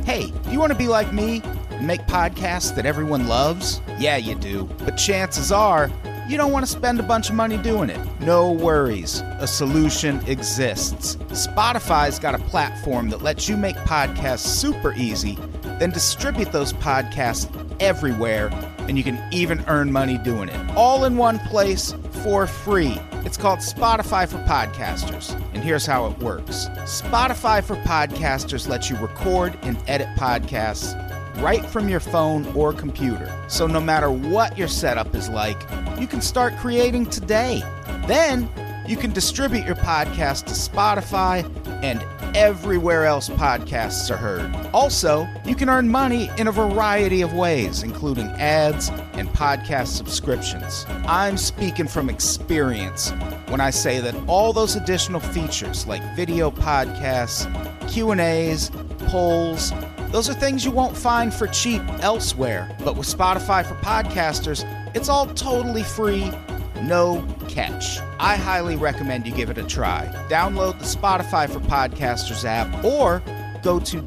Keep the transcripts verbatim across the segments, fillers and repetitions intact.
Hey, do you want to be like me and make podcasts that everyone loves? Yeah, you do. But chances are, you don't want to spend a bunch of money doing it. No worries. A solution exists. Spotify's got a platform that lets you make podcasts super easy, then distribute those podcasts everywhere, and you can even earn money doing it. All in one place for free. It's called Spotify for Podcasters, and here's how it works. Spotify for Podcasters lets you record and edit podcasts right from your phone or computer. So no matter what your setup is like, you can start creating today. Then you can distribute your podcast to Spotify and everywhere else podcasts are heard. Also, you can earn money in a variety of ways, including ads and podcast subscriptions. I'm speaking from experience when I say that all those additional features like video podcasts, Q and A's, polls, those are things you won't find for cheap elsewhere. But with Spotify for Podcasters, it's all totally free, no catch. I highly recommend you give it a try. Download the Spotify for Podcasters app or go to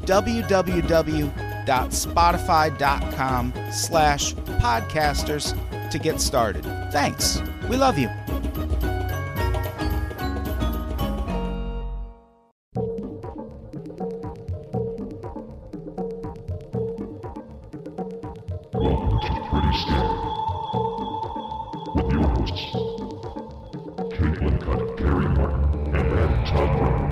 www.spotify.com slash podcasters to get started. Thanks. We love you. Welcome to Pretty Scary with your hosts, Caitlin Cutt, Gary Martin, and Adam Todd Brown.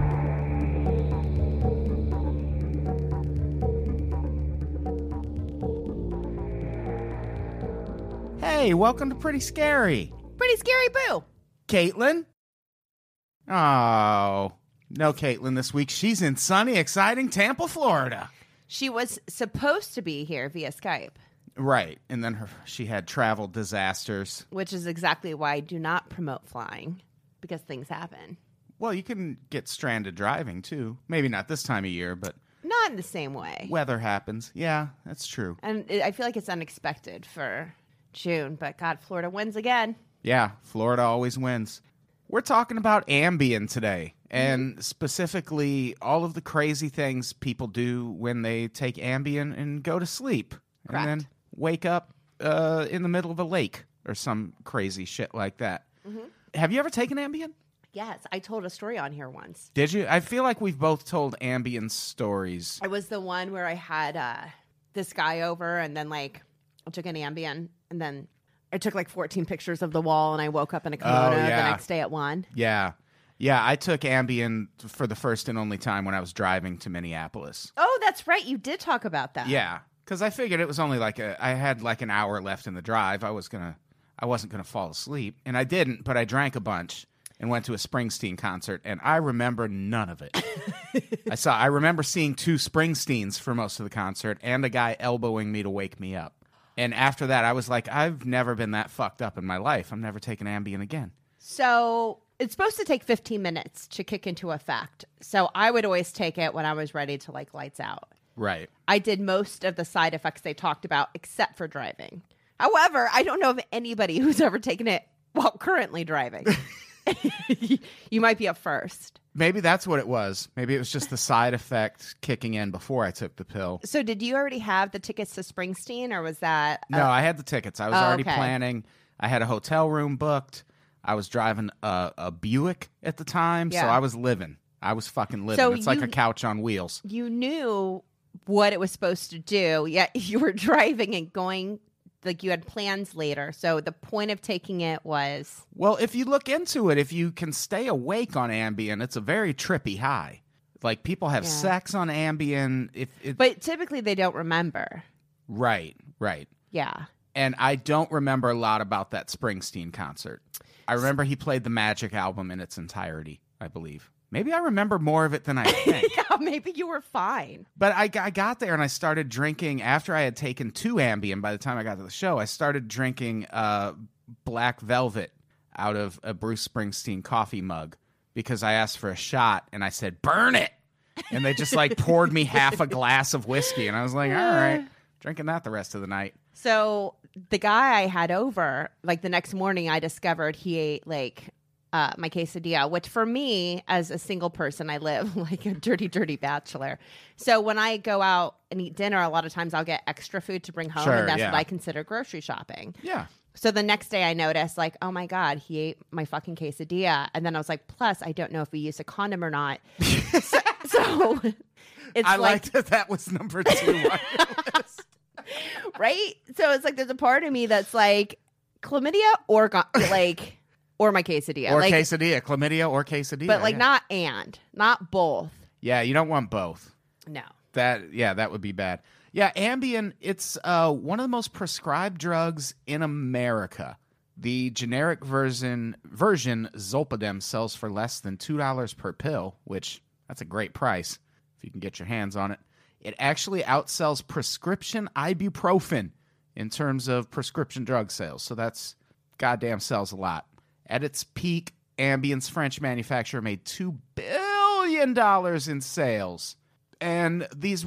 Hey, welcome to Pretty Scary. Pretty Scary Boo. Caitlin? Oh, no Caitlin this week. She's in sunny, exciting Tampa, Florida. She was supposed to be here via Skype. Right, and then her, she had travel disasters. Which is exactly why I do not promote flying, because things happen. Well, you can get stranded driving, too. Maybe not this time of year, but... Not in the same way. Weather happens. Yeah, that's true. And it, I feel like it's unexpected for June, but God, Florida wins again. Yeah, Florida always wins. We're talking about Ambien today, and mm-hmm. specifically all of the crazy things people do when they take Ambien and go to sleep. Correct. And then wake up uh, in the middle of a lake or some crazy shit like that. Mm-hmm. Have you ever taken Ambien? Yes, I told a story on here once. Did you? I feel like we've both told Ambien stories. It was the one where I had uh, this guy over, and then like I took an Ambien, and then I took like fourteen pictures of the wall, and I woke up in a kimono oh, yeah. the next day at one. Yeah. Yeah, I took Ambien for the first and only time when I was driving to Minneapolis. Oh, that's right. You did talk about that. Yeah. Because I figured it was only like a, I had like an hour left in the drive. I was gonna, I wasn't gonna fall asleep, and I didn't. But I drank a bunch and went to a Springsteen concert, and I remember none of it. I saw, I remember seeing two Springsteens for most of the concert, and a guy elbowing me to wake me up. And after that, I was like, I've never been that fucked up in my life. I'm never taking Ambien again. So it's supposed to take fifteen minutes to kick into effect. So I would always take it when I was ready to like lights out. Right. I did most of the side effects they talked about, except for driving. However, I don't know of anybody who's ever taken it while currently driving. You might be a first. Maybe that's what it was. Maybe it was just the side effect kicking in before I took the pill. So did you already have the tickets to Springsteen, or was that... A... No, I had the tickets. I was oh, already okay. planning. I had a hotel room booked. I was driving a, a Buick at the time, yeah. so I was living. I was fucking living. So it's you, like a couch on wheels. You knew what it was supposed to do, yet you were driving and going, like you had plans later. So the point of taking it was... Well, if you look into it, if you can stay awake on Ambien, it's a very trippy high. Like, people have yeah. sex on Ambien. If it... But typically they don't remember. Right, right. Yeah. And I don't remember a lot about that Springsteen concert. I remember he played the Magic album in its entirety, I believe. Maybe I remember more of it than I think. Yeah, maybe you were fine. But I, I got there and I started drinking, after I had taken two Ambien by the time I got to the show, I started drinking uh, Black Velvet out of a Bruce Springsteen coffee mug because I asked for a shot and I said, burn it. And they just like poured me half a glass of whiskey. And I was like, all right, drinking that the rest of the night. So the guy I had over, like the next morning I discovered he ate like uh, my quesadilla, which for me, as a single person, I live like a dirty, dirty bachelor. So when I go out and eat dinner, a lot of times I'll get extra food to bring home, Sure, and that's yeah. what I consider grocery shopping. Yeah. So the next day I noticed, like, oh my God, he ate my fucking quesadilla. And then I was like, plus, I don't know if we used a condom or not. so, so it's I like, liked that that was number two on your list. right? So it's like there's a part of me that's like, chlamydia or go- like, or my quesadilla. Or like, quesadilla, chlamydia or quesadilla. but like yeah. not and, not both. Yeah, you don't want both. No. That yeah, that would be bad. Yeah, Ambien, it's uh, one of the most prescribed drugs in America. The generic version version Zolpidem sells for less than two dollars per pill, which that's a great price if you can get your hands on it. It actually outsells prescription ibuprofen in terms of prescription drug sales. So that's goddamn sells a lot. At its peak, Ambien's French manufacturer made two billion dollars in sales. And these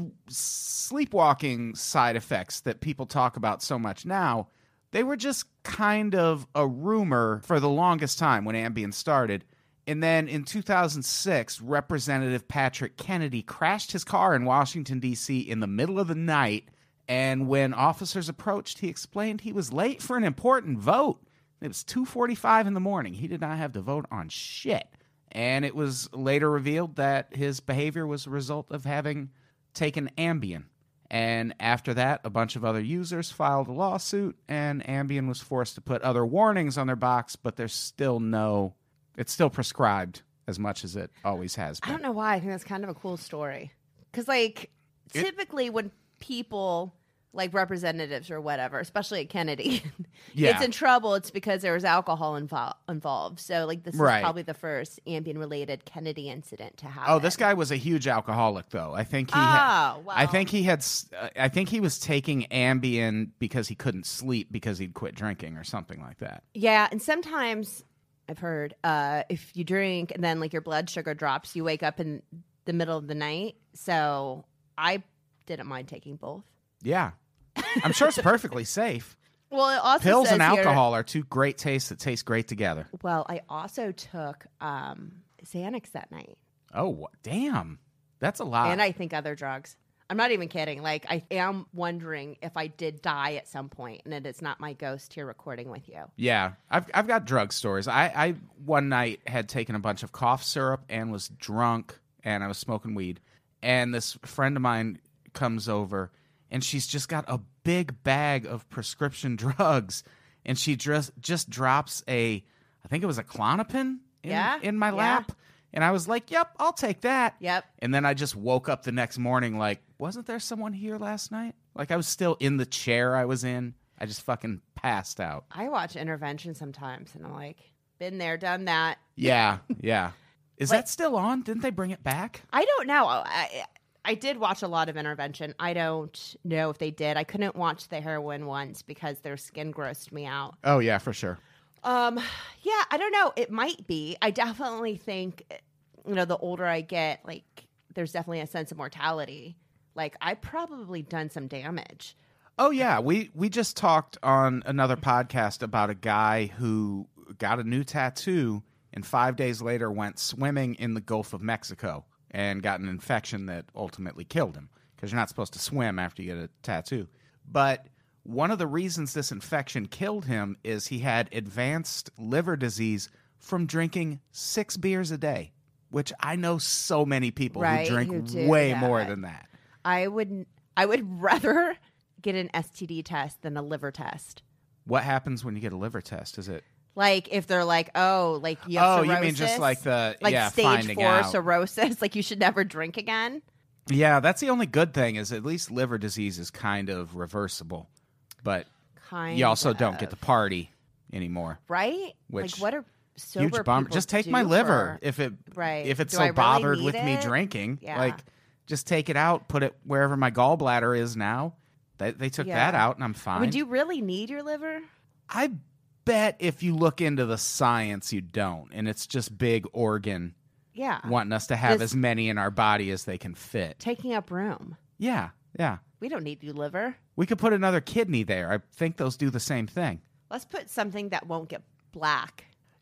sleepwalking side effects that people talk about so much now, they were just kind of a rumor for the longest time when Ambien started. And then in two thousand six, Representative Patrick Kennedy crashed his car in Washington, D C in the middle of the night. And when officers approached, he explained he was late for an important vote. It was two forty-five in the morning. He did not have to vote on shit. And it was later revealed that his behavior was a result of having taken Ambien. And after that, a bunch of other users filed a lawsuit, and Ambien was forced to put other warnings on their box, but there's still no... It's still prescribed as much as it always has been. I don't know why. I think that's kind of a cool story. Because, like, It- typically when people, like representatives or whatever, especially at Kennedy, Yeah. gets in trouble, it's because there was alcohol invol- involved. So, like, this Right. is probably the first Ambien-related Kennedy incident to happen. Oh, this guy was a huge alcoholic, though. I think he. Oh, ha- wow. I think he had. s- uh, I think he was taking Ambien because he couldn't sleep because he'd quit drinking or something like that. Yeah, and sometimes I've heard uh, if you drink and then, like, your blood sugar drops, you wake up in the middle of the night. So I didn't mind taking both. Yeah, I'm sure it's perfectly safe. Well, it also Pills says and here- alcohol are two great tastes that taste great together. Well, I also took um, Xanax that night, Oh, wha- damn, that's a lot. and I think other drugs. I'm not even kidding. Like, I am wondering if I did die at some point, and it is not my ghost here recording with you. Yeah, I've I've got drug stories. I, I one night had taken a bunch of cough syrup and was drunk, and I was smoking weed. And this friend of mine comes over, and she's just got a big bag of prescription drugs, and she just just drops a, I think it was a Klonopin in, Yeah, in my yeah. lap, and I was like, "Yep, I'll take that." Yep. And then I just woke up the next morning like, wasn't there someone here last night? Like I was still in the chair I was in. I just fucking passed out. I watch Intervention sometimes, and I'm like, been there, done that. Yeah, yeah. Is Like- that still on? Didn't they bring it back? I don't know. I, I did watch a lot of Intervention. I don't know if they did. I couldn't watch the heroin ones because their skin grossed me out. Oh, yeah, for sure. Um, yeah, I don't know. It might be. I definitely think, you know, the older I get, like, there's definitely a sense of mortality. Like, I've probably done some damage. Oh, yeah. We, we just talked on another podcast about a guy who got a new tattoo and five days later went swimming in the Gulf of Mexico and got an infection that ultimately killed him because you're not supposed to swim after you get a tattoo. But one of the reasons this infection killed him is he had advanced liver disease from drinking six beers a day, which I know so many people Right, who drink who do way that. more than that. I would, I would rather get an S T D test than a liver test. What happens when you get a liver test? Is it? Like, if they're like, oh, like you have Oh, cirrhosis. you mean just like the like yeah stage finding four out? cirrhosis, like you should never drink again. Yeah, that's the only good thing is at least liver disease is kind of reversible, but Kind you also of. don't get to party anymore. right. Which- like, what are sober Huge bummer. people Just take do my liver for- if it Right. if it's Do so I really bothered need with me it? drinking. Yeah. Like, just take it out, put it wherever my gallbladder is now. They they took Yeah. that out, and I'm fine. Would you really need your liver? I bet if you look into the science, you don't, and it's just big organ Yeah. wanting us to have Just- as many in our body as they can fit. Taking up room. Yeah, yeah. We don't need your liver. We could put another kidney there. I think those do the same thing. Let's put something that won't get black.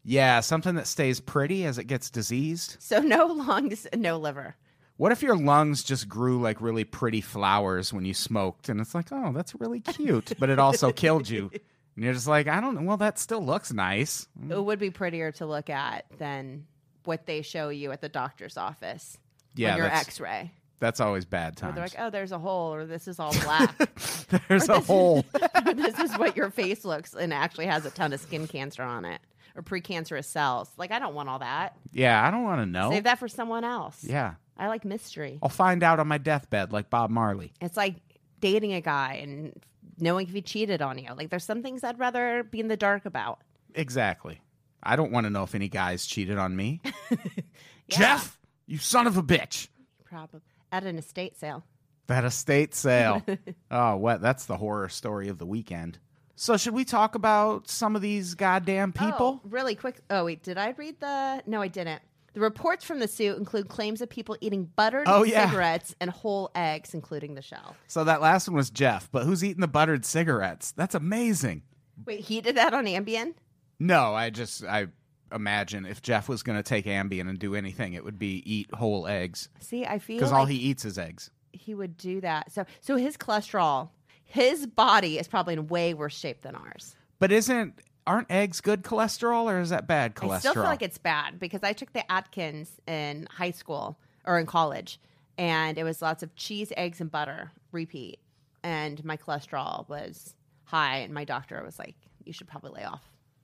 Yeah, something that stays pretty as it gets diseased. So no lungs, no liver. What if your lungs just grew like really pretty flowers when you smoked? And it's like, oh, that's really cute. But it also killed you. And you're just like, I don't know. Well, that still looks nice. It would be prettier to look at than what they show you at the doctor's office. Yeah, on your that's- X-ray. That's always bad Where times. they're like, oh, there's a hole, or this is all black. There's Or a this- hole. This is what your face looks, and it actually has a ton of skin cancer on it, or precancerous cells. Like, I don't want all that. Yeah, I don't want to know. Save that for someone else. Yeah. I like mystery. I'll find out on my deathbed like Bob Marley. It's like dating a guy and knowing if he cheated on you. Like, there's some things I'd rather be in the dark about. Exactly. I don't want to know if any guys cheated on me. Yeah. Jeff, you son of a bitch. Probably at an estate sale. That estate sale. Oh, what? That's the horror story of the weekend. So should we talk about some of these goddamn people? Oh, really quick. Oh, wait. Did I read the? No, I didn't. The reports from the suit include claims of people eating buttered Oh, yeah. cigarettes and whole eggs, including the shell. So that last one was Jeff, but who's eating the buttered cigarettes? That's amazing. Wait, he did that on Ambien? No, I just, I imagine if Jeff was going to take Ambien and do anything, it would be eat whole eggs. See, I feel Because like all he eats is eggs. he would do that. So, so his cholesterol, his body is probably in way worse shape than ours. But isn't, aren't eggs good cholesterol or is that bad cholesterol? I still feel like it's bad because I took the Atkins in high school or in college, and it was lots of cheese, eggs, and butter, repeat. And my cholesterol was high, and my doctor was like, you should probably lay off.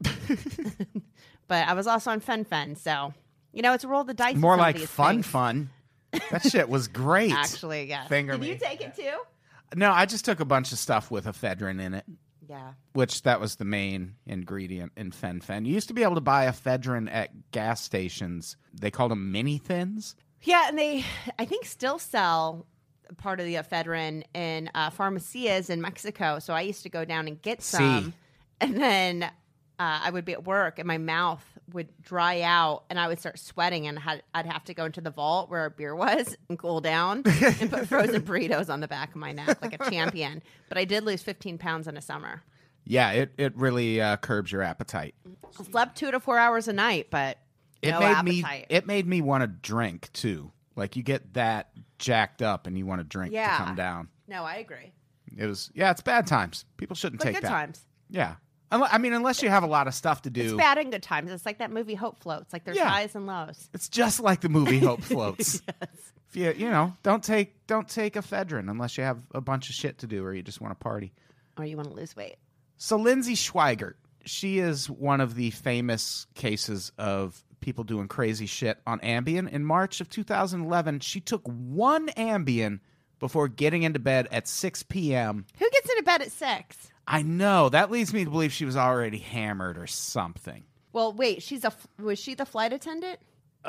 But I was also on Fen-Phen, so, you know, it's a roll of the dice. with More some of like these fun things. fun. That shit was great. Actually, yes. Finger Did me. you take it too? No, I just took a bunch of stuff with ephedrine in it, Yeah. which that was the main ingredient in Fen-Phen. You used to be able to buy ephedrine at gas stations. They called them mini thins. Yeah, and they, I think, still sell part of the ephedrine in uh, pharmacias in Mexico. So I used to go down and get some, See. and then uh, I would be at work, and my mouth would dry out, and I would start sweating, and had, I'd have to go into the vault where our beer was and cool down, and put frozen burritos on the back of my neck like a champion. But I did lose fifteen pounds in a summer. Yeah, it, it really uh, curbs your appetite. Slept two to four hours a night, but It no made appetite. me it made me want to drink too. Like you get that jacked up and you want to drink Yeah. to come down. No, I agree. It was yeah, it's bad times. People shouldn't But take good that. times. Yeah. Unle- I mean, unless you have a lot of stuff to do. It's bad and good times. It's like that movie Hope Floats. Like there's Yeah. highs and lows. It's just like the movie Hope Floats. If you you know, don't take don't take ephedrine unless you have a bunch of shit to do or you just want to party. Or you want to lose weight. So Lindsay Schweigert, she is one of the famous cases of people doing crazy shit on Ambien. In March of two thousand eleven, she took one Ambien before getting into bed at six p.m. Who gets into bed at six? I know. That leads me to believe she was already hammered or something. Well, wait. She's a. Was she the flight attendant?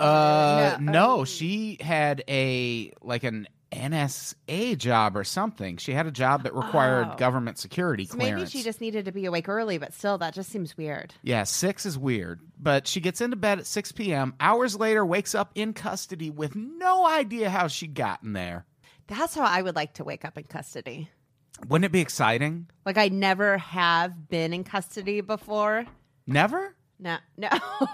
Uh, no. no, she had a, like an N S A job or something. She had a job that required Oh. government security So clearance. maybe she just needed to be awake early, but still, that just seems weird. Yeah, six is weird. But she gets into bed at six p.m. Hours later, wakes up in custody with no idea how she'd gotten there. That's how I would like to wake up in custody. Wouldn't it be exciting? Like I never have been in custody before. Never? No, no,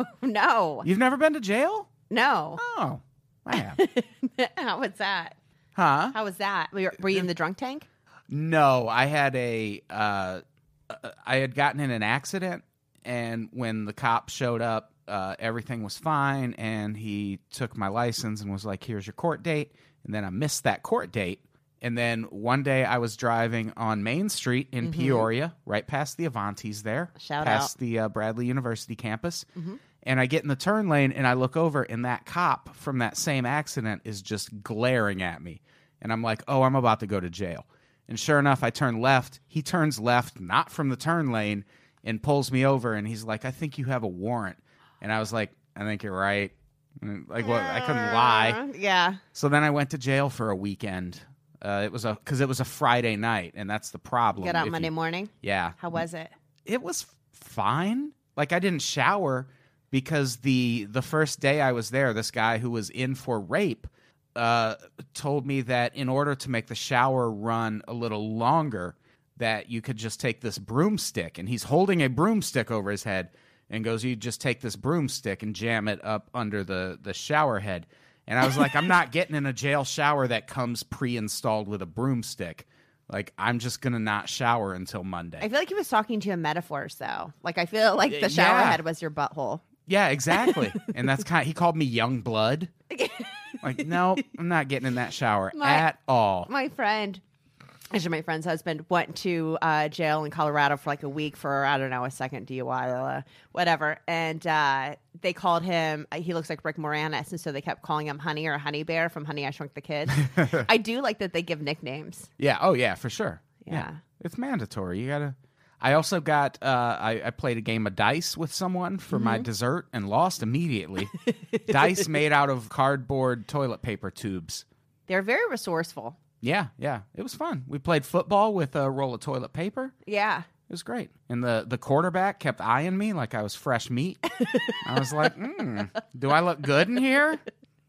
no, You've never been to jail? no. Oh, I have. How was that? Huh? How was that? Were you, were you in the drunk tank? No, I had a, uh, uh, I had gotten in an accident, and when the cop showed up, uh, everything was fine, and he took my license and was like, here's your court date, and then I missed that court date, and then one day I was driving on Main Street in Peoria, right past the Avantis there, Shout past out. the uh, Bradley University campus, and I get in the turn lane, and I look over, and that cop from that same accident is just glaring at me. And I'm like, oh, I'm about to go to jail. And sure enough, I turn left. He turns left, not from the turn lane, and pulls me over. And he's like, I think you have a warrant. And I was like, I think you're right. And like, well, I couldn't lie. Uh, Yeah. So then I went to jail for a weekend. Uh, it was a because it was a Friday night, and that's the problem. Get out If Monday you- morning. Yeah, How was it? it was fine. Like I didn't shower because the the first day I was there, this guy who was in for rape uh, told me that in order to make the shower run a little longer, that you could just take this broomstick, and he's holding a broomstick over his head, and goes, you just take this broomstick and jam it up under the, the shower head. And I was like, I'm not getting in a jail shower that comes pre-installed with a broomstick. Like, I'm just going to not shower until Monday. I feel like he was talking to you in metaphors, though. Like, I feel like the shower Yeah. head was your butthole. Yeah, exactly. And that's kind of, he called me young blood. Like, no, I'm not getting in that shower My- at all. My friend, actually my friend's husband, went to uh, jail in Colorado for like a week for, I don't know, a second D U I, uh, whatever. And uh, they called him, he looks like Rick Moranis. And so they kept calling him Honey or Honey Bear from Honey, I Shrunk the Kids. I do like that they give nicknames. Yeah. Oh, yeah, for sure. Yeah. It's mandatory. You got to. I also got, uh, I, I played a game of dice with someone for Mm-hmm. my dessert and lost immediately. Dice made out of cardboard toilet paper tubes. They're very resourceful. Yeah, yeah. It was fun. We played football with a roll of toilet paper. Yeah. It was great. And the, the quarterback kept eyeing me like I was fresh meat. I was like, mm, do I look good in here?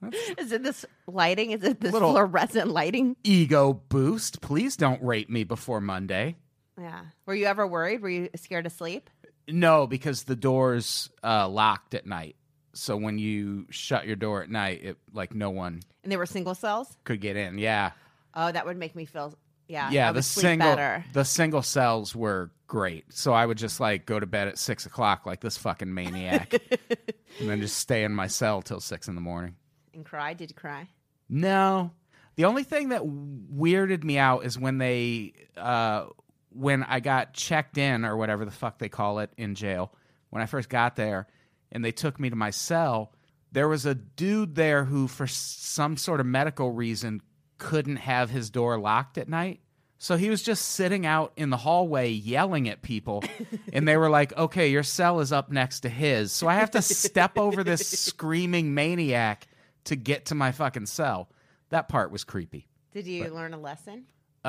Is it this lighting? Is it this Little- fluorescent lighting? Ego boost. Please don't rape me before Monday. Yeah. Were you ever worried? Were you scared to sleep? No, because the door's uh, locked at night. So when you shut your door at night, it like no one And they were single cells? could get in. Yeah. Oh, that would make me feel, yeah. Yeah, I the would sleep single better. the single cells were great. So I would just like go to bed at six o'clock like this fucking maniac, and then just stay in my cell till six in the morning. And cry? Did you cry? No, the only thing that weirded me out is when they uh, when I got checked in or whatever the fuck they call it in jail. When I first got there, and they took me to my cell, there was a dude there who, for some sort of medical reason, couldn't have his door locked at night. So he was just sitting out in the hallway yelling at people, and they were like, okay, your cell is up next to his. So I have to step over this screaming maniac to get to my fucking cell. That part was creepy. Did you learn a lesson?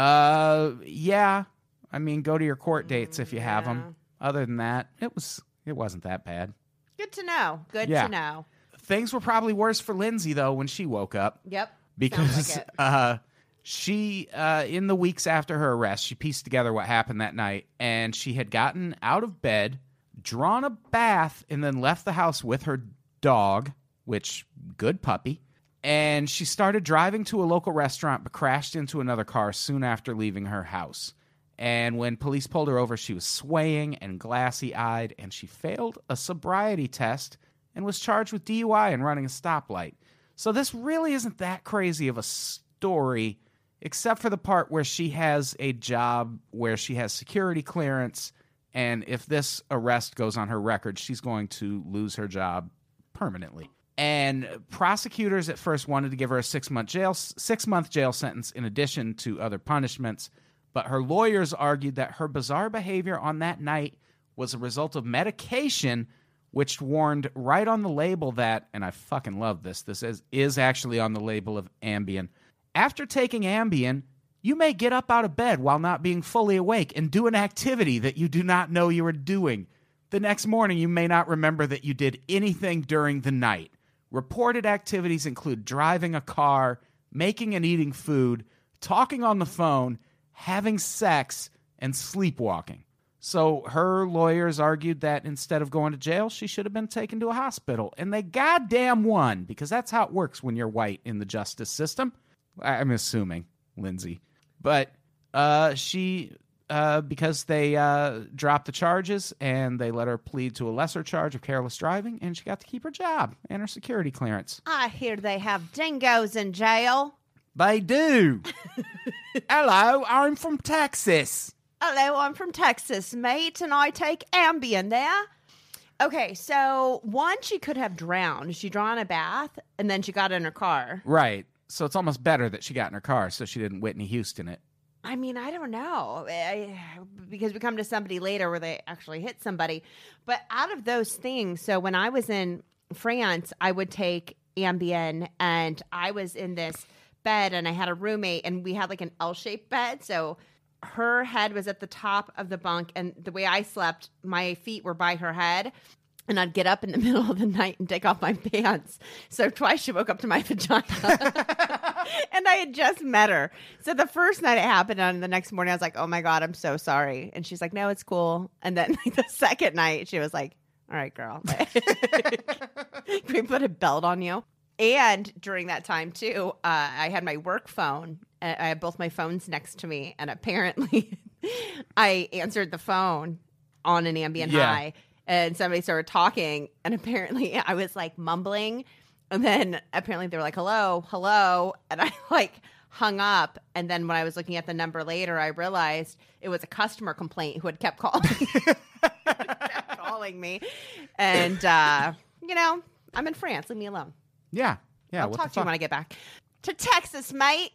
Uh, yeah. I mean, go to your court dates if you have yeah. them. Other than that, it was it wasn't that bad. Good to know. Good Yeah. to know. Things were probably worse for Lindsay, though, when she woke up. Yep. Because Sounds like it. uh, she, uh, in the weeks after her arrest, she pieced together what happened that night, and she had gotten out of bed, drawn a bath, and then left the house with her dog, which, good puppy, and she started driving to a local restaurant but crashed into another car soon after leaving her house. And when police pulled her over, she was swaying and glassy-eyed, and she failed a sobriety test and was charged with D U I and running a stoplight. So this really isn't that crazy of a story, except for the part where she has a job where she has security clearance, and if this arrest goes on her record, she's going to lose her job permanently. And prosecutors at first wanted to give her a six-month jail six-month jail sentence in addition to other punishments, but her lawyers argued that her bizarre behavior on that night was a result of medication, which warned right on the label that, and I fucking love this, this is, is actually on the label of Ambien. After taking Ambien, you may get up out of bed while not being fully awake and do an activity that you do not know you are doing. The next morning, you may not remember that you did anything during the night. Reported activities include driving a car, making and eating food, talking on the phone, having sex, and sleepwalking. So her lawyers argued that instead of going to jail, she should have been taken to a hospital. And they goddamn won, because that's how it works when you're white in the justice system. I'm assuming, Lindsay. But uh, she, uh, because they uh, dropped the charges and they let her plead to a lesser charge of careless driving, and she got to keep her job and her security clearance. I hear they have dingoes in jail. They do. Hello, I'm from Texas. Hello, I'm from Texas, mate, and I take Ambien there. Okay, so one, she could have drowned. She drawn a bath, and then she got in her car. Right. So it's almost better that she got in her car so she didn't Whitney Houston it. I mean, I don't know, I, because we come to somebody later where they actually hit somebody. But out of those things, so when I was in France, I would take Ambien, and I was in this bed, and I had a roommate, and we had like an L-shaped bed, so her head was at the top of the bunk, and the way I slept, my feet were by her head, and I'd get up in the middle of the night and take off my pants. So twice she woke up to my vagina. And I had just met her. So the first night it happened, and the next morning I was like, oh my God, I'm so sorry. And she's like, no, it's cool. And then the second night she was like, All right, girl. Can we put a belt on you? And during that time, too, uh, I had my work phone. I had both my phones next to me. And apparently, I answered the phone on an Ambien Yeah. high. And somebody started talking. And apparently, I was like mumbling. And then apparently, they were like, hello, hello. And I like hung up. And then when I was looking at the number later, I realized it was a customer complaint who had kept calling. kept calling me. And, uh, you know, I'm in France. Leave me alone. Yeah. Yeah. I'll what talk the to you fuck? when I get back to Texas, mate.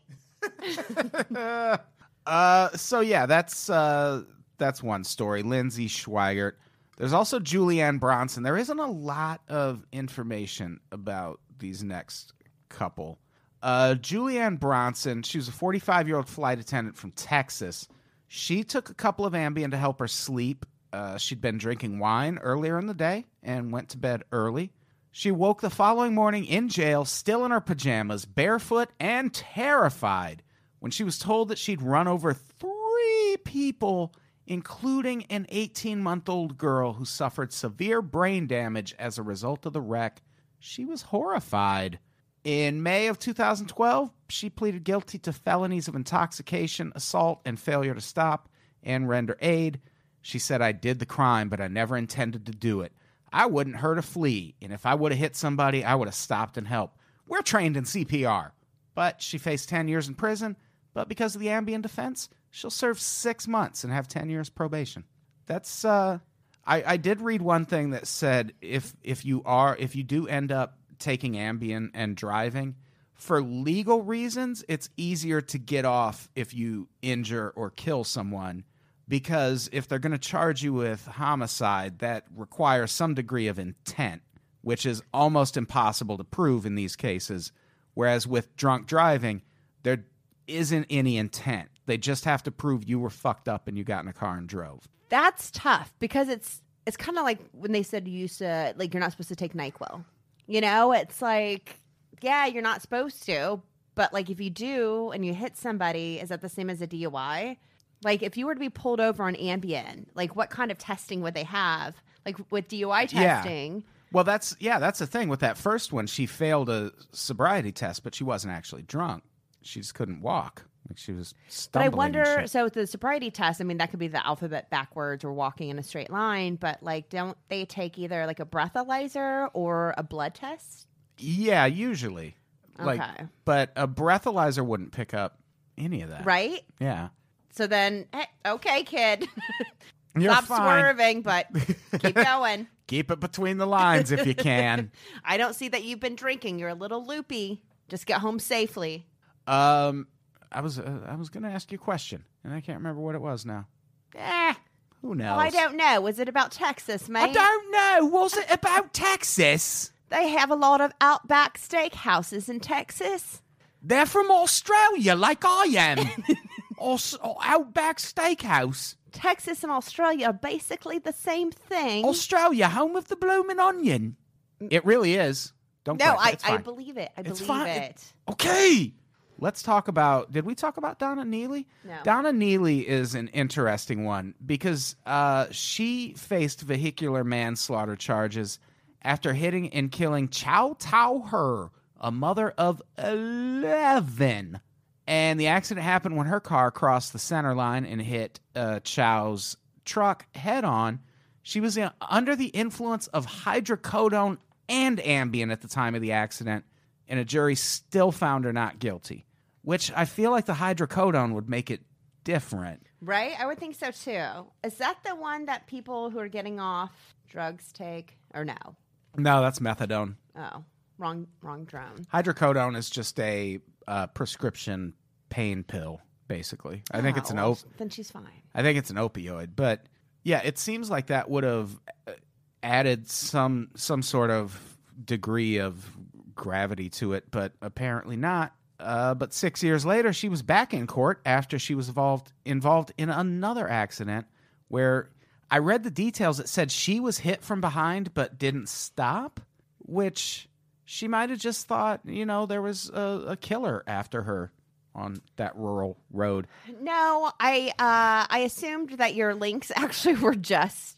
Uh, so yeah, that's uh, that's one story. Lindsay Schweigert. There's also Julianne Bronson. There isn't a lot of information about these next couple. Uh, Julianne Bronson, she was a forty-five-year-old flight attendant from Texas. She took a couple of Ambien to help her sleep. Uh, she'd been drinking wine earlier in the day and went to bed early. She woke the following morning in jail, still in her pajamas, barefoot and terrified, when she was told that she'd run over three people, including an eighteen-month-old girl who suffered severe brain damage as a result of the wreck. She was horrified. In May of two thousand twelve, she pleaded guilty to felonies of intoxication, assault, and failure to stop and render aid. She said, I did the crime, but I never intended to do it. I wouldn't hurt a flea, and if I would have hit somebody, I would have stopped and helped. We're trained in C P R. But she faced ten years in prison, but because of the Ambien defense, she'll serve six months and have ten years probation. That's, uh, I, I did read one thing that said if if you are, if you do end up taking Ambien and driving, for legal reasons, it's easier to get off if you injure or kill someone. Because if they're going to charge you with homicide, that requires some degree of intent, which is almost impossible to prove in these cases. Whereas with drunk driving, there isn't any intent. They just have to prove you were fucked up and you got in a car and drove. That's tough because it's it's kind of like when they said you used to, like, you're not supposed to take NyQuil. You know, it's like, yeah, you're not supposed to. But, like, if you do and you hit somebody, is that the same as a D U I? Like, if you were to be pulled over on Ambien, like, what kind of testing would they have? Like, with D U I testing. Yeah. Well, that's, yeah, that's the thing. With that first one, she failed a sobriety test, but she wasn't actually drunk. She just couldn't walk. Like, she was stumbling. But I wonder, and shit. so the sobriety test, I mean, that could be the alphabet backwards or walking in a straight line, but, like, don't they take either, like, a breathalyzer or a blood test? Yeah, usually. Like, Okay. but a breathalyzer wouldn't pick up any of that. Right? Yeah. So then, hey, okay, kid. You're Stop fine. swerving, but keep going. Keep it between the lines if you can. I don't see that you've been drinking. You're a little loopy. Just get home safely. Um, I was uh, I was going to ask you a question, and I can't remember what it was now. Eh, Who knows? well, I don't know. Was it about Texas, mate? I don't know. Was it about Texas? They have a lot of Outback steakhouses in Texas. They're from Australia, like I am. Aus- Outback Steakhouse. Texas and Australia are basically the same thing. Australia, home of the blooming onion. It really is. Don't no, question it. I, It's I fine. believe it. I It's believe fine. it. Okay. Let's talk about, did we talk about Donna Neely? No. Donna Neely is an interesting one because uh, she faced vehicular manslaughter charges after hitting and killing Chow Tao Her, a mother of eleven. And the accident happened when her car crossed the center line and hit uh, Chow's truck head on. She was in, under the influence of hydrocodone and Ambien at the time of the accident, and a jury still found her not guilty, which I feel like the hydrocodone would make it different. Right? I would think so, too. Is that the one that people who are getting off drugs take? Or no? No, that's methadone. Oh, wrong wrong drone. Hydrocodone is just a uh, prescription pain pill, basically. I think Oh, it's an well, op- Then she's fine. I think it's an opioid, but yeah, it seems like that would have added some some sort of degree of gravity to it, but apparently not. Uh, but six years later, she was back in court after she was involved involved in another accident where I read the details. It said she was hit from behind but didn't stop, which she might have just thought, you know, there was a, a killer after her on that rural road. No, I uh, I assumed that your links actually were just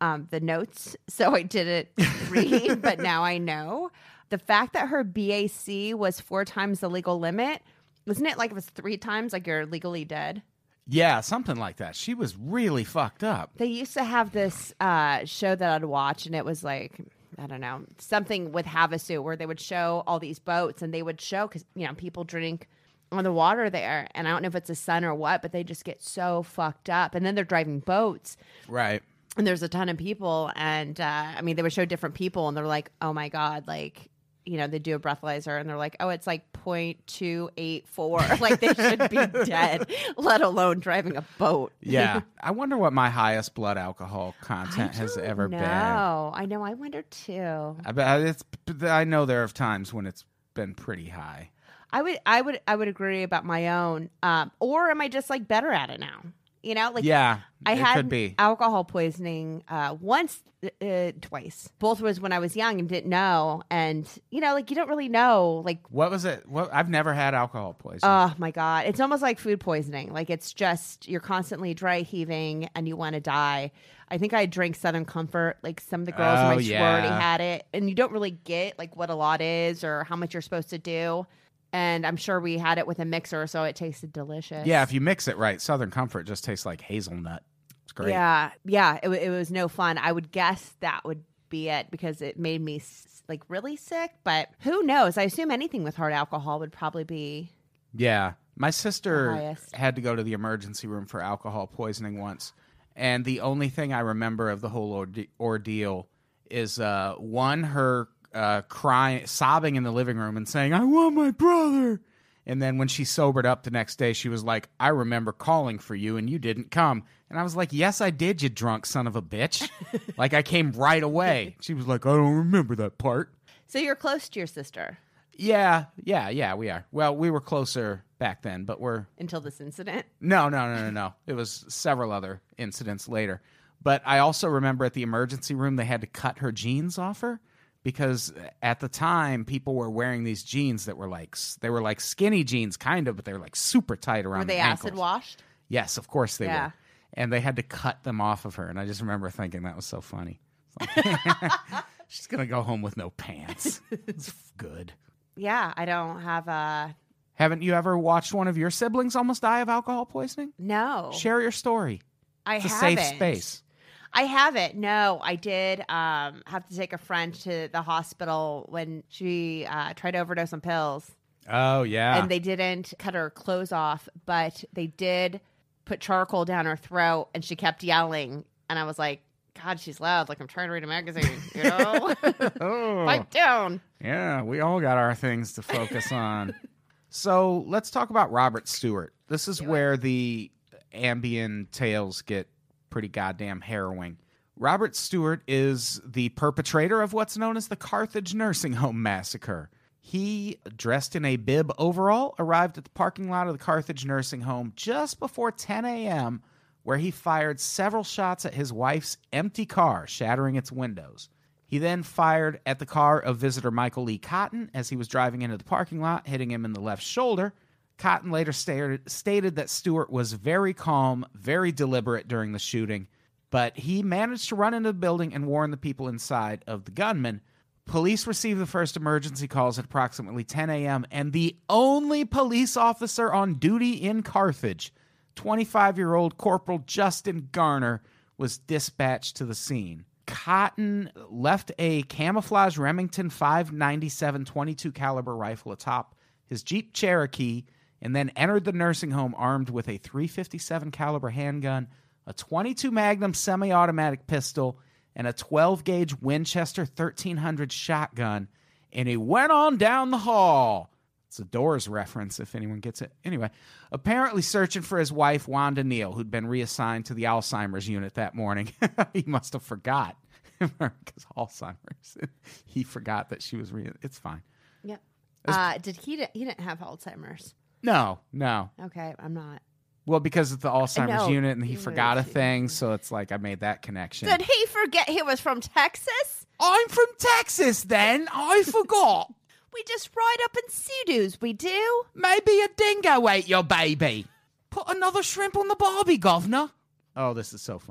um, the notes, so I didn't read, but now I know. The fact that her B A C was four times the legal limit, wasn't it like it was three times, like you're legally dead? Yeah, something like that. She was really fucked up. They used to have this uh, show that I'd watch, and it was like, I don't know, something with Havasu, where they would show all these boats, and they would show, because, you know, people drink on the water there, and I don't know if it's the sun or what, but they just get so fucked up. And then they're driving boats. Right. And there's a ton of people, and uh, I mean, they would show different people, and they're like, oh my God, like, you know, they do a breathalyzer, and they're like, oh, it's like zero point two eight four. Like, they should be dead, let alone driving a boat. Yeah. I wonder what my highest blood alcohol content has ever been. No, I know. I wonder too. I bet it's. I know there are times when it's been pretty high. I would, I would, I would agree about my own. Um, or am I just like better at it now? You know, like yeah, I it had could be. alcohol poisoning uh, once, uh, twice. Both was when I was young and didn't know, and you know, like you don't really know, like What was it? What I've never had alcohol poisoning. oh my God, it's almost like food poisoning. Like it's just you're constantly dry heaving and you want to die. I think I drank Southern Comfort. Like some of the girls Oh, in my yeah. sorority had it, and you don't really get like what a lot is or how much you're supposed to do. And I'm sure we had it with a mixer, so it tasted delicious. Yeah, if you mix it right, Southern Comfort just tastes like hazelnut. It's great. Yeah, yeah, it, it was no fun. I would guess that would be it because it made me like really sick. But who knows? I assume anything with hard alcohol would probably be. Yeah. My sister highest. had to go to the emergency room for alcohol poisoning once. And the only thing I remember of the whole orde- ordeal is uh, one, her uh, crying, sobbing in the living room and saying, I want my brother. And then when she sobered up the next day, she was like, I remember calling for you and you didn't come. And I was like, yes, I did, you drunk son of a bitch. Like, I came right away. She was like, I don't remember that part. So you're close to your sister Yeah, yeah, yeah, we are. Well, we were closer back then, but we're... until this incident. No, no, no, no, no. It was several other incidents later. But I also remember at the emergency room, they had to cut her jeans off her. Because at the time, people were wearing these jeans that were like, they were like skinny jeans, kind of, but they were like super tight around Were they the ankles. acid washed? Yes, of course they Yeah. were. And they had to cut them off of her. And I just remember thinking that was so funny. It's like, she's going to go home with no pants. It's good. Yeah, I don't have a. Haven't you ever watched one of your siblings almost die of alcohol poisoning? No. Share your story. I It's a haven't. safe space. I haven't. No, I did um, have to take a friend to the hospital when she uh, tried to overdose on pills. Oh, yeah. And they didn't cut her clothes off, but they did put charcoal down her throat, and she kept yelling. And I was like, God, she's loud. Like, I'm trying to read a magazine, you know? oh. Pipe down. Yeah, we all got our things to focus on. So let's talk about Robert Stewart. This is where the Ambien tales get pretty goddamn harrowing. Robert Stewart is the perpetrator of what's known as the Carthage Nursing Home Massacre. He, dressed in a bib overall, arrived at the parking lot of the Carthage Nursing Home just before ten a.m., where he fired several shots at his wife's empty car, shattering its windows. He then fired at the car of visitor Michael Lee Cotton as he was driving into the parking lot, hitting him in the left shoulder. Cotton later stated, stated that Stewart was very calm, very deliberate during the shooting, but he managed to run into the building and warn the people inside of the gunman. Police received the first emergency calls at approximately ten a.m., and the only police officer on duty in Carthage, twenty-five-year-old Corporal Justin Garner, was dispatched to the scene. Cotton left a camouflage Remington five ninety-seven twenty-two caliber rifle atop his Jeep Cherokee, and then entered the nursing home armed with a three fifty-seven caliber handgun, a twenty-two Magnum semi-automatic pistol, and a twelve gauge Winchester thirteen hundred shotgun, and he went on down the hall. It's a Doors reference if anyone gets it. Anyway, apparently searching for his wife, Wanda Neal, who'd been reassigned to the Alzheimer's unit that morning. He must have forgot. Because Alzheimer's. He forgot that she was re- It's fine. Yeah. Uh, did he? Di- he didn't have Alzheimer's. No, no. Okay, I'm not. Well, because it's the Alzheimer's No. unit and he Yeah, forgot a it's- thing, so it's like I made that connection. Did he forget he was from Texas? I'm from Texas then. I forgot. We just ride up in Sudoos, we do. Maybe a dingo ate your baby. Put another shrimp on the barbie, governor. Oh, this is so fun.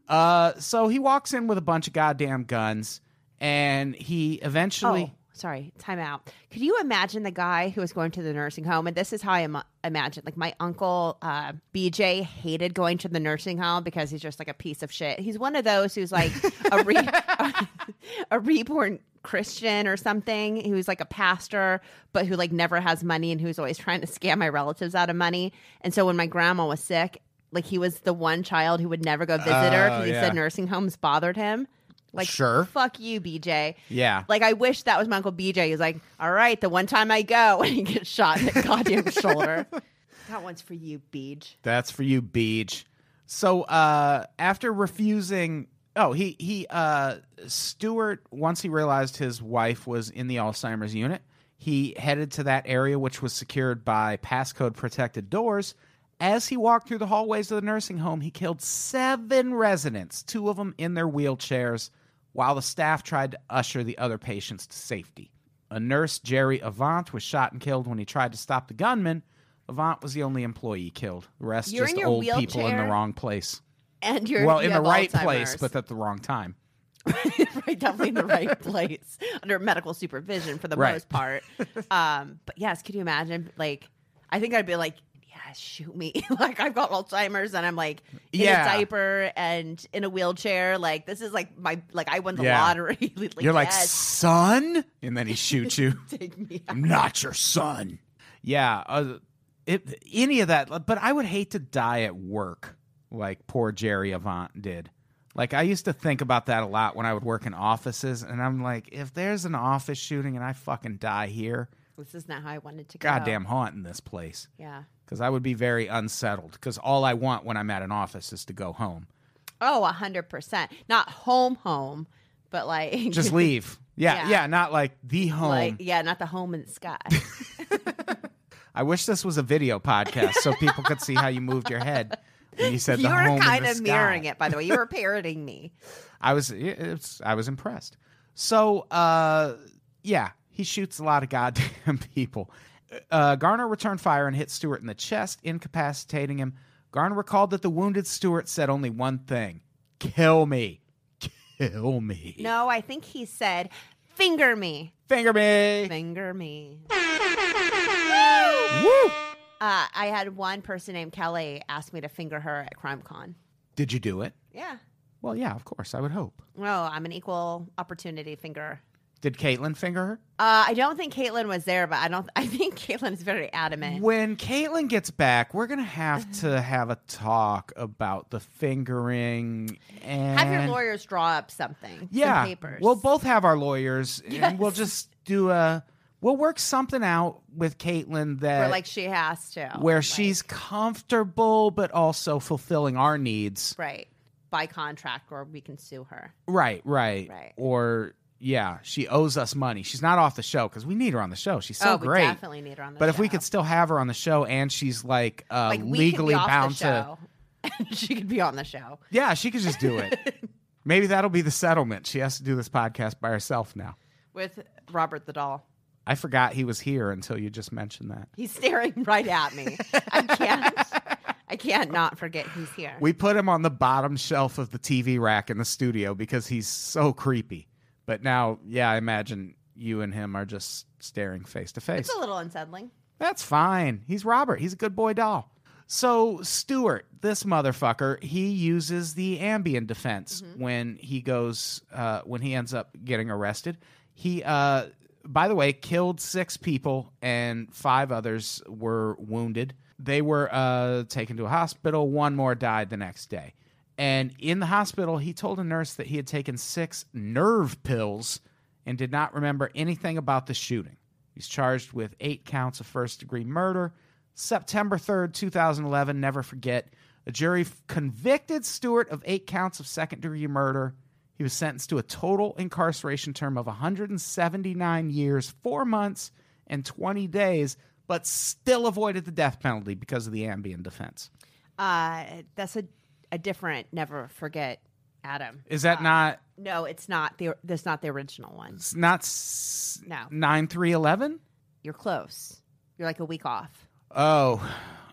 Uh, so he walks in with a bunch of goddamn guns, and he eventually. Oh, sorry, time out. Could you imagine the guy who was going to the nursing home? And this is how I Im- imagine. Like my uncle uh, B J hated going to the nursing home because he's just like a piece of shit. He's one of those who's like a re- a, a reborn Christian or something, who's like a pastor, but who like never has money and who's always trying to scam my relatives out of money. And so when my grandma was sick, like he was the one child who would never go visit her because Oh, he yeah. said nursing homes bothered him. Like, Sure. fuck you, B J. Yeah. Like, I wish that was my Uncle B J. He's like, all right, the one time I go, and he gets shot in the goddamn shoulder. That one's for you, Beej. That's for you, Beej. So uh, after refusing, oh, he he uh, Stewart, once he realized his wife was in the Alzheimer's unit, he headed to that area, which was secured by passcode protected doors. As he walked through the hallways of the nursing home, he killed seven residents, two of them in their wheelchairs, while the staff tried to usher the other patients to safety. A nurse, Jerry Avant, was shot and killed when he tried to stop the gunman. Avant was the only employee killed. The rest You're just in your old people in the wheelchair? wrong place. And you're Well, you in the have right Alzheimer's. place, but at the wrong time. Right, definitely in the right place under medical supervision for the Right. most part. Um, but yes, could you imagine? Like, I think I'd be like, yeah, shoot me. Like, I've got Alzheimer's and I'm like in Yeah. a diaper and in a wheelchair. Like, this is like my, like, I won the Yeah. lottery. Like, You're like, yes, son? And then he shoots you. take me out. I'm not your son. Yeah. Uh, it, any of that. But I would hate to die at work like poor Jerry Avant did. Like, I used to think about that a lot when I would work in offices. And I'm like, if there's an office shooting and I fucking die here, This is not how I wanted to go. goddamn haunting this place. Yeah. Because I would be very unsettled. Because all I want when I'm at an office is to go home. Oh, a hundred percent. Not home, home, but like Just leave. Yeah, yeah, Yeah. not like the home. Like, yeah, not the home in the sky. I wish this was a video podcast so people could see how you moved your head when you said You the were home kind in the of sky. mirroring it, by the way. You were parroting me. I was, it's, I was impressed. So, uh, yeah, he shoots a lot of goddamn people. Uh, Garner returned fire and hit Stewart in the chest, incapacitating him. Garner recalled that the wounded Stewart said only one thing: "Kill me, kill me, No, I think he said, "Finger me, finger me." finger me." Woo! Uh, I had one person named Kelly ask me to finger her at CrimeCon. Did you do it? Yeah. Well, yeah, of course. I would hope. Well, I'm an equal opportunity finger. Did Caitlin finger her? Uh, I don't think Caitlin was there, but I don't. I think Caitlin is very adamant. When Caitlin gets back, we're gonna have to have a talk about the fingering and Have your lawyers draw up something. yeah, some papers. we'll both have our lawyers, and we'll Yes. just do a. We'll work something out with Caitlin that where like she has to, where like, she's comfortable, but also fulfilling our needs. right by contract, or we can sue her. Right, right, Right. Or yeah, she owes us money. She's not off the show because we need her on the show. She's so oh, great. we definitely need her on the But show. if we could still have her on the show, and she's like, uh, like we legally could be off bound the to. show, and she could be on the show. Yeah, she could just do it. Maybe that'll be the settlement. She has to do this podcast by herself now. With Robert the Doll. I forgot he was here until you just mentioned that. He's staring right at me. I can't. I can't not forget he's here. We put him on the bottom shelf of the T V rack in the studio because he's so creepy. But now, yeah, I imagine you and him are just staring face to face. It's a little unsettling. That's fine. He's Robert. He's a good boy doll. So Stewart, this motherfucker, he uses the Ambien defense Mm-hmm. when he goes, uh, when he ends up getting arrested. He, uh, by the way, killed six people and five others were wounded. They were uh, taken to a hospital. One more died the next day. And in the hospital, he told a nurse that he had taken six nerve pills and did not remember anything about the shooting. He's charged with eight counts of first-degree murder. September third, twenty eleven, never forget, a jury f- convicted Stewart of eight counts of second-degree murder. He was sentenced to a total incarceration term of one hundred seventy-nine years, four months, and twenty days, but still avoided the death penalty because of the Ambien defense. Uh, that's a, a different never forget, Adam. Is that Uh, not No, it's not. The, that's not the original one. it's not s- No. nine three eleven? You're close. You're like a week off. Oh,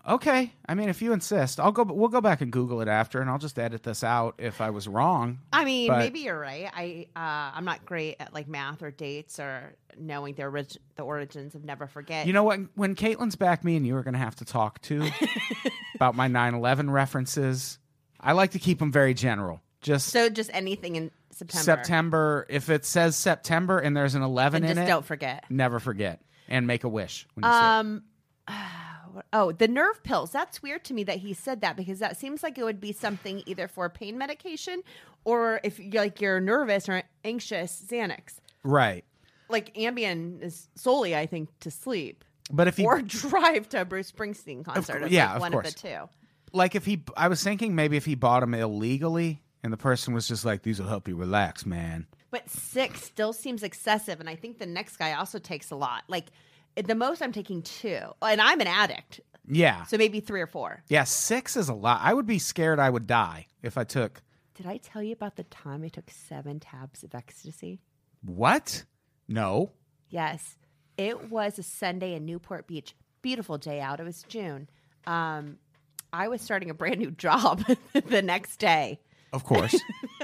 Okay. I mean, if you insist, I'll go. We'll go back and Google it after, and I'll just edit this out if I was wrong. I mean, But- maybe you're right. I uh, I'm not great at like math or dates or knowing the orig- the origins of Never Forget. You know what? When Caitlin's back, me and you are going to have to talk too about my nine eleven references. I like to keep them very general. Just so just anything in September. September. If it says September and there's an eleven And in just it, don't forget. never forget and make a wish when you see it. Um. Oh, the nerve pills. That's weird to me that he said that because that seems like it would be something either for pain medication or if you're like you're nervous or anxious, Xanax. Right. Like Ambien is solely, I think, to sleep But if he or drive to a Bruce Springsteen concert. cour- It's yeah, like of one course. of the two. like if he, I was thinking maybe if he bought them illegally and the person was just like, these will help you relax, man. But six still seems excessive, and I think the next guy also takes a lot. Like the most, I'm taking two, and I'm an addict, Yeah. so maybe three or four. Yeah, six is a lot. I would be scared I would die if I took Did I tell you about the time I took seven tabs of ecstasy? what? No. Yes, it was a Sunday in Newport Beach. Beautiful day out. It was June. Um, I was starting a brand new job the next day Of course.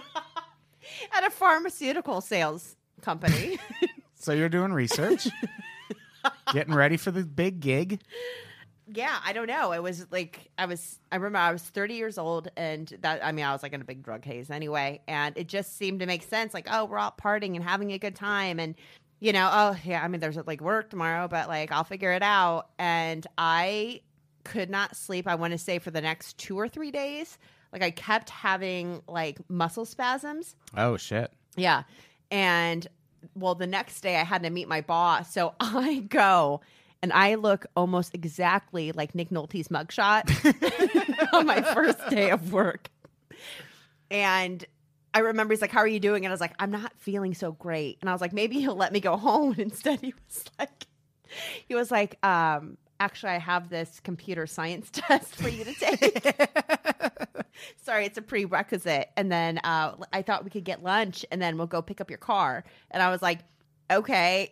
at a pharmaceutical sales company. So you're doing research, getting ready for the big gig. Yeah, I don't know. It was like I was. I remember I was thirty years old, and that I mean I was like in a big drug haze anyway, and it just seemed to make sense. Like, oh, we're out partying and having a good time, and you know, oh yeah, I mean there's like work tomorrow, but like I'll figure it out. And I could not sleep. I want to say for the next two or three days. Like I kept having like muscle spasms. Oh, shit. Yeah, and well, the next day I had to meet my boss, so I go. And I look almost exactly like Nick Nolte's mugshot on my first day of work. And I remember he's like, how are you doing? And I was like, I'm not feeling so great. And I was like, maybe he'll let me go home. And instead he was like, he was like, um, actually, I have this computer science test for you to take. Sorry, it's a prerequisite. And then uh, I thought we could get lunch and then we'll go pick up your car. And I was like, okay.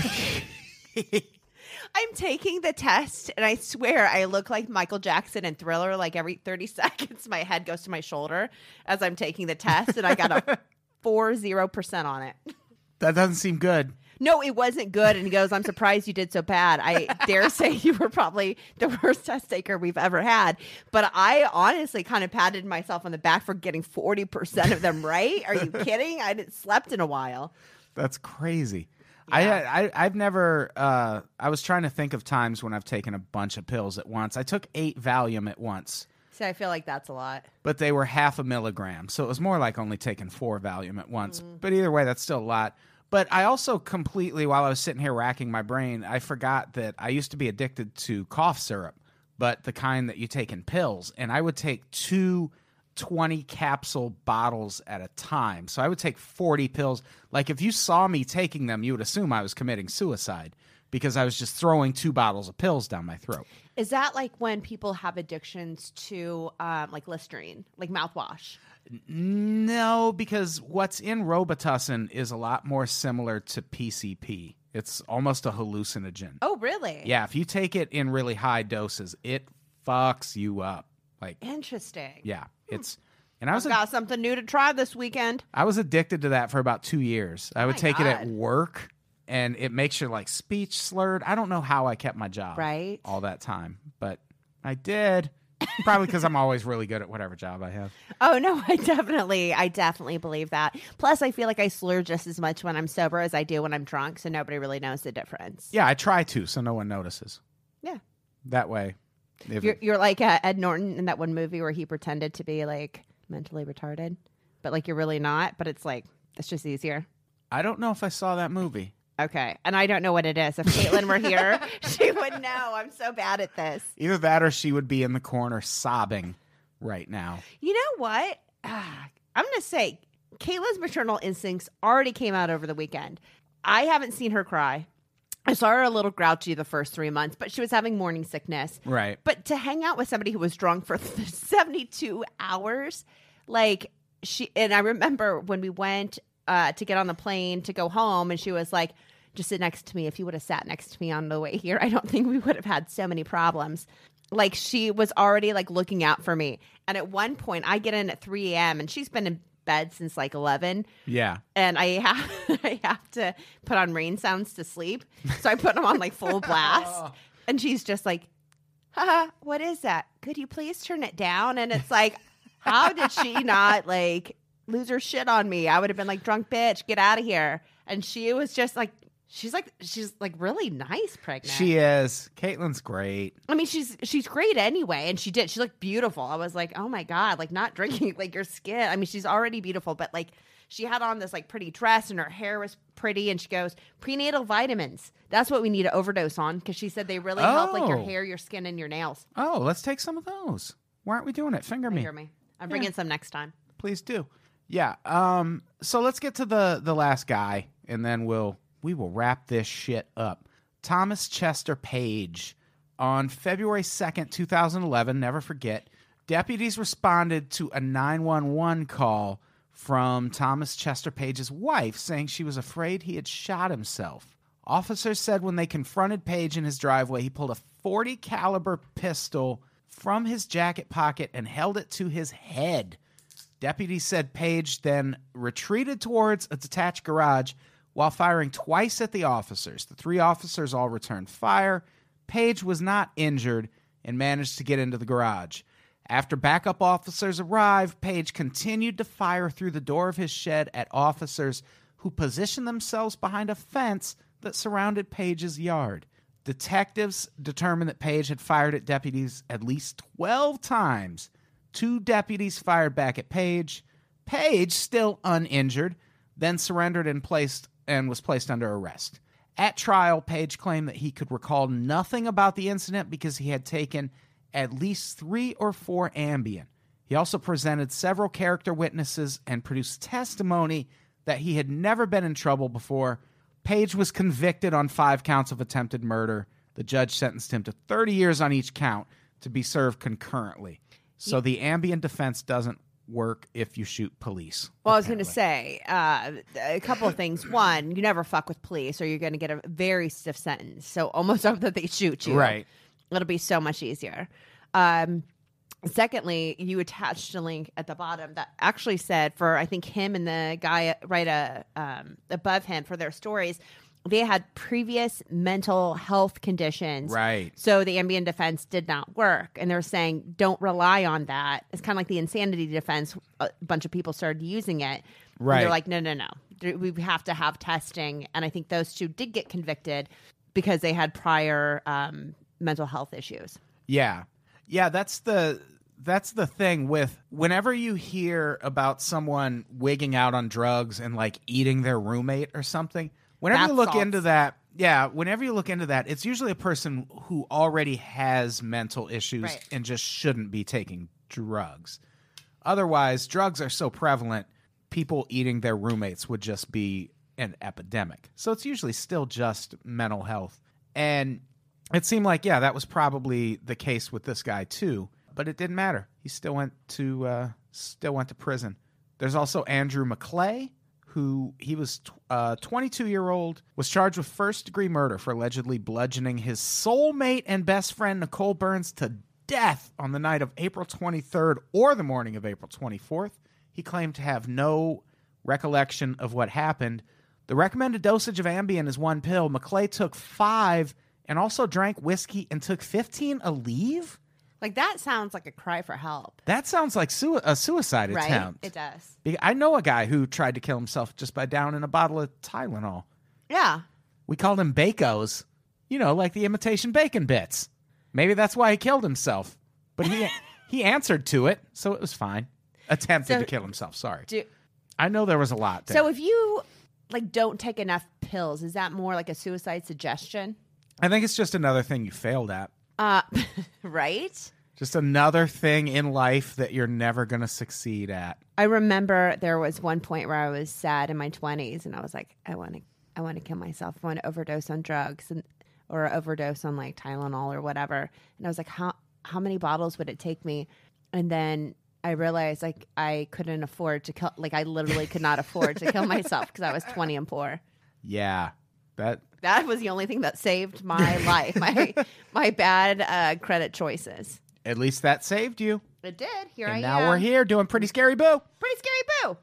I'm taking the test, and I swear I look like Michael Jackson in Thriller. Like every thirty seconds, my head goes to my shoulder as I'm taking the test, and I got a four zero percent on it. That doesn't seem good. No, it wasn't good. And he goes, I'm surprised you did so bad. I dare say you were probably the worst test taker we've ever had. But I honestly kind of patted myself on the back for getting forty percent of them right. Are you kidding? I hadn't slept in a while. That's crazy. Yeah. I, I I've never. Uh, I was trying to think of times when I've taken a bunch of pills at once. I took eight Valium at once, So I feel like that's a lot. but they were half a milligram, so it was more like only taking four Valium at once. But either way, that's still a lot. But I also completely, while I was sitting here racking my brain, I forgot that I used to be addicted to cough syrup, but the kind that you take in pills, and I would take two twenty capsule bottles at a time. So I would take forty pills. Like if you saw me taking them, you would assume I was committing suicide because I was just throwing two bottles of pills down my throat. Is that like when people have addictions to um, like Listerine, like mouthwash? No, because what's in Robitussin is a lot more similar to P C P. It's almost a hallucinogen. Oh, really? Yeah, if you take it in really high doses, it fucks you up. Like, Interesting. yeah, it's and I was I've got something new to try this weekend. I was addicted to that for about two years. I would my take it at God. work, and it makes your like speech slurred. I don't know how I kept my job Right. all that time, but I did. Probably because I'm always really good at whatever job I have. Oh no, I definitely, I definitely believe that. Plus, I feel like I slur just as much when I'm sober as I do when I'm drunk, so nobody really knows the difference. Yeah, I try to, so no one notices. Yeah. That way, if You're, you're like uh, Ed Norton in that one movie where he pretended to be like mentally retarded, but like you're really not. But it's like it's just easier. I don't know if I saw that movie. Okay, and I don't know what it is. If Caitlin were here, she would know. I'm so bad at this. Either that or she would be in the corner sobbing right now. You know what? Ah, I'm going to say Kayla's maternal instincts already came out over the weekend. I haven't seen her cry. I saw her a little grouchy the first three months, but she was having morning sickness. Right. But to hang out with somebody who was drunk for seventy-two hours, like she, and I remember when we went uh, to get on the plane to go home, and she was like, just sit next to me. If you would have sat next to me on the way here, I don't think we would have had so many problems. Like she was already like looking out for me. And at one point I get in at three a.m. and she's been in bed since like eleven. Yeah. And I have I have to put on rain sounds to sleep. So I put them on like full blast. And she's just like, haha, what is that? Could you please turn it down? And it's like, how did she not like lose her shit on me? I would have been like, drunk bitch, get out of here. And she was just like, she's like, she's like really nice pregnant. She is. Caitlin's great. I mean, she's she's great anyway. And she did. She looked beautiful. I was like, oh my God, like not drinking, like your skin. I mean, she's already beautiful, but like she had on this like pretty dress and her hair was pretty. And she goes, prenatal vitamins. That's what we need to overdose on. Because she said they really help like your Oh. hair, your skin, and your nails. Oh, let's take some of those. Why aren't we doing it? Finger me. Hear me. I'm bringing some next time. Please do. Yeah. Um. So let's get to the the last guy, and then we'll we will wrap this shit up. Thomas Chester Page. On February second, two thousand eleven, never forget, deputies responded to a nine one one call from Thomas Chester Page's wife saying she was afraid he had shot himself. Officers said when they confronted Page in his driveway, he pulled a forty caliber pistol from his jacket pocket and held it to his head. Deputies said Page then retreated towards a detached garage while firing twice at the officers. The three officers all returned fire. Page was not injured and managed to get into the garage. After backup officers arrived, Page continued to fire through the door of his shed at officers who positioned themselves behind a fence that surrounded Page's yard. Detectives determined that Page had fired at deputies at least twelve times. Two deputies fired back at Page. Page, still uninjured, then surrendered and placed and was placed under arrest. At trial, Page claimed that he could recall nothing about the incident because he had taken at least three or four Ambien. He also presented several character witnesses and produced testimony that he had never been in trouble before. Page was convicted on five counts of attempted murder. The judge sentenced him to thirty years on each count to be served concurrently. So the Ambien defense doesn't work if you shoot police. Well, I was going to apparently. say uh, a couple of things. One, you never fuck with police or you're going to get a very stiff sentence. So almost hope that they shoot you. Right. It'll be so much easier. Um, secondly, you attached a link at the bottom that actually said for, I think, him and the guy right uh, um, above him for their stories, they had previous mental health conditions. Right. So the Ambien defense did not work. And they're saying, don't rely on that. It's kind of like the insanity defense. A bunch of people started using it. Right. And they're like, no, no, no. We have to have testing. And I think those two did get convicted because they had prior um, mental health issues. Yeah. Yeah, that's the that's the thing with whenever you hear about someone wigging out on drugs and like eating their roommate or something, whenever Bath you look salts. into that, yeah, whenever you look into that, it's usually a person who already has mental issues Right. and just shouldn't be taking drugs. Otherwise, drugs are so prevalent, people eating their roommates would just be an epidemic. So it's usually still just mental health. And it seemed like, yeah, that was probably the case with this guy too, but it didn't matter. He still went to uh, still went to prison. There's also Andrew McClay, who he was a twenty-two-year-old, was charged with first-degree murder for allegedly bludgeoning his soulmate and best friend Nicole Burns to death on the night of April twenty-third or the morning of April twenty-fourth. He claimed to have no recollection of what happened. The recommended dosage of Ambien is one pill. McClay took five and also drank whiskey and took fifteen a leave? Like, that sounds like a cry for help. That sounds like sui- a suicide Right? attempt. It does. Be- I know a guy who tried to kill himself just by downing a bottle of Tylenol. Yeah. We called him Bacos. You know, like the imitation bacon bits. Maybe that's why he killed himself. But he he answered to it, so it was fine. Attempted So- to kill himself, sorry. Do, I know there was a lot there. so if you, like, don't take enough pills, is that more like a suicide suggestion? I think it's just another thing you failed at. Uh, right? Just another thing in life that you're never going to succeed at. I remember there was one point where I was sad in my twenties, and I was like, I want to, I want to kill myself. I want to overdose on drugs and or overdose on like Tylenol or whatever. And I was like, how how many bottles would it take me? And then I realized like I couldn't afford to kill. Like I literally could not afford to kill myself because I was twenty and poor. Yeah. That That was the only thing that saved my life. My my bad uh, credit choices. At least that saved you. It did. Here And I now am. we're here doing Pretty Scary Boo. Pretty Scary Boo.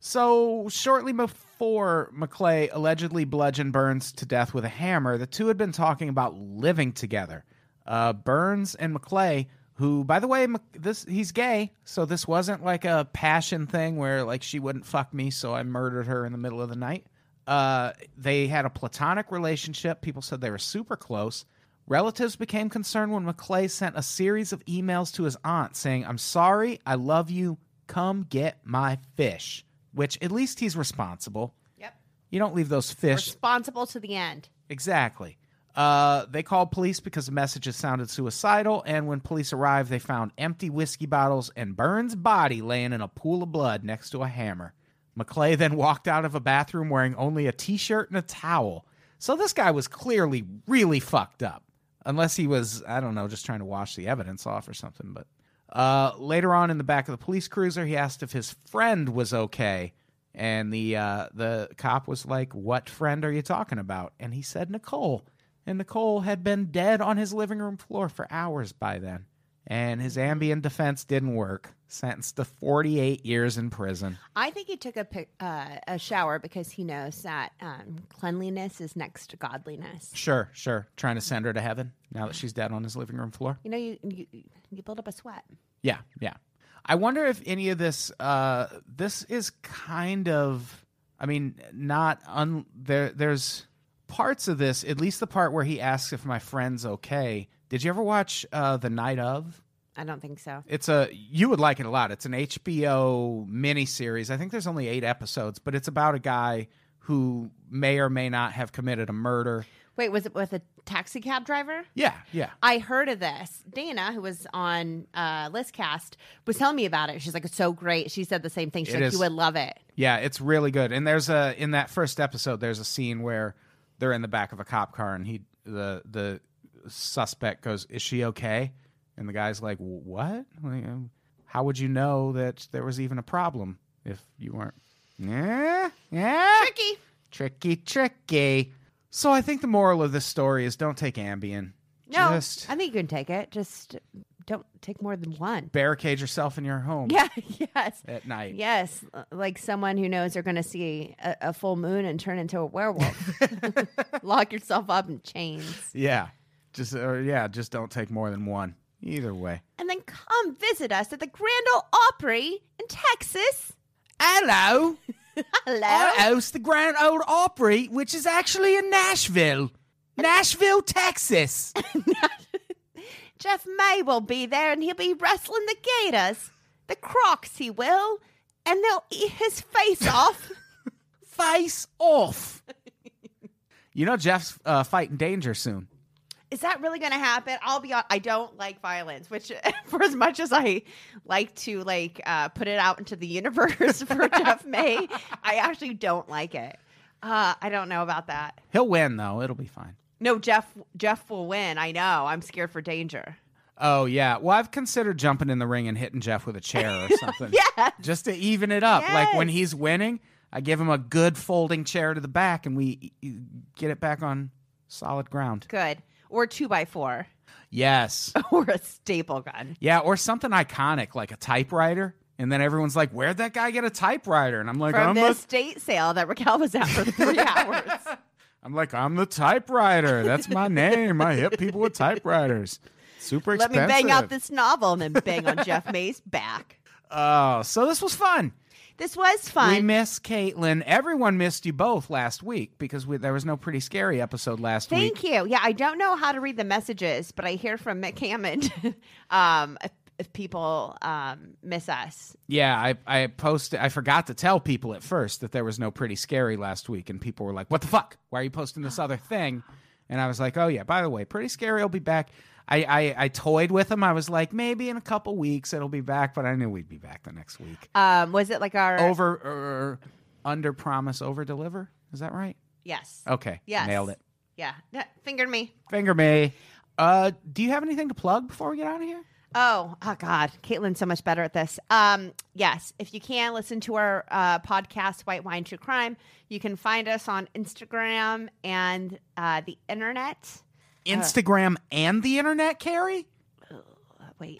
So, shortly before McClay allegedly bludgeoned Burns to death with a hammer, the two had been talking about living together. Uh, Burns and McClay, who, by the way, Mc- this he's gay, so this wasn't like a passion thing where like she wouldn't fuck me, so I murdered her in the middle of the night. Uh, they had a platonic relationship. People said they were super close. Relatives became concerned when McClay sent a series of emails to his aunt saying, "I'm sorry, I love you, come get my fish." Which, at least he's responsible. Yep. You don't leave those fish. Responsible to the end. Exactly. Uh, they called police because the messages sounded suicidal, and when police arrived, they found empty whiskey bottles and Burns' body laying in a pool of blood next to a hammer. McClay then walked out of a bathroom wearing only a t-shirt and a towel. So this guy was clearly really fucked up. Unless he was, I don't know, just trying to wash the evidence off or something, but... Uh, later on in the back of the police cruiser, he asked if his friend was okay. And the uh, the cop was like, "What friend are you talking about?" And he said Nicole. And Nicole had been dead on his living room floor for hours by then. And his Ambien defense didn't work. Sentenced to forty-eight years in prison. I think he took a pic- uh, a shower because he knows that um, cleanliness is next to godliness. Sure, sure. Trying to send her to heaven now that she's dead on his living room floor. You know, you you, you build up a sweat. Yeah, yeah. I wonder if any of this, uh, this is kind of, I mean, not, un, there. there's parts of this, at least the part where he asks if my friend's okay. Did you ever watch uh, The Night Of? I don't think so. It's a, you would like it a lot. It's an H B O miniseries. I think there's only eight episodes, but it's about a guy who may or may not have committed a murder. Wait, was it with a taxi cab driver? Yeah, yeah. I heard of this. Dana, who was on uh, Listcast, was telling me about it. She's like, "It's so great." She said the same thing. She's It like, is. "You would love it." Yeah, it's really good. And there's a, in that first episode, there's a scene where they're in the back of a cop car and he, the, the suspect goes, "Is she okay?" And the guy's like, "What? Like, um, how would you know that there was even a problem if you weren't?" Yeah, yeah. Tricky. Tricky, tricky. So I think the moral of this story is don't take Ambien. No, Just I think you can take it. Just don't take more than one. barricade yourself in your home Yeah, yes. at night. Yes, like someone who knows they're going to see a, a full moon and turn into a werewolf. Lock yourself up in chains. Yeah. Just, or yeah, just don't take more than one. Either way. And then come visit us at the Grand Ole Opry in Texas. Hello. Hello. I host the Grand Ole Opry, which is actually in Nashville. Nashville, Texas. Jeff May will be there, and he'll be wrestling the Gators. The Crocs, he will. And they'll eat his face off. Face off. You know Jeff's uh, fighting danger soon. Is that really going to happen? I'll be honest, I don't like violence, which for as much as I like to like uh, put it out into the universe for Jeff May, I actually don't like it. Uh, I don't know about that. He'll win, though. It'll be fine. No, Jeff Jeff will win. I know. I'm scared for danger. Oh, yeah. Well, I've considered jumping in the ring and hitting Jeff with a chair or something. Yes. Just to even it up. Like when Yes. he's winning, I give him a good folding chair to the back and we get it back on solid ground. Good. Or two by four. Yes. Or a staple gun. Yeah, or something iconic like a typewriter. And then everyone's like, where'd that guy get a typewriter? And I'm like, From I'm the the, estate sale that Raquel was at for three hours. I'm like, I'm the typewriter. That's my name. I hit people with typewriters. Super Let expensive. me bang out this novel and then bang on Jeff May's back. Oh, so this was fun. This was fun. We miss Caitlin. Everyone missed you both last week because we, there was no Pretty Scary episode last Thank week. you. Yeah, I don't know how to read the messages, but I hear from Mick Hammond um, if, if people um, miss us. Yeah, I, I posted. I forgot to tell people at first that there was no Pretty Scary last week, and people were like, "What the fuck? Why are you posting this other thing?" And I was like, "Oh yeah, by the way, Pretty Scary will be back." I, I, I toyed with him. I was like, maybe in a couple weeks it'll be back, but I knew we'd be back the next week. Um, was it like our Over, er, under promise, over deliver. Is that right? Yes. Okay. Yes. Nailed it. Yeah. Yeah. Fingered me. Finger me. Uh, do you have anything to plug before we get out of here? Oh, oh God. Caitlin's so much better at this. Um, yes. If you can, listen to our uh, podcast, White Wine True Crime. You can find us on Instagram and uh, the internet. Instagram uh, and the internet, Carrie? Uh, wait.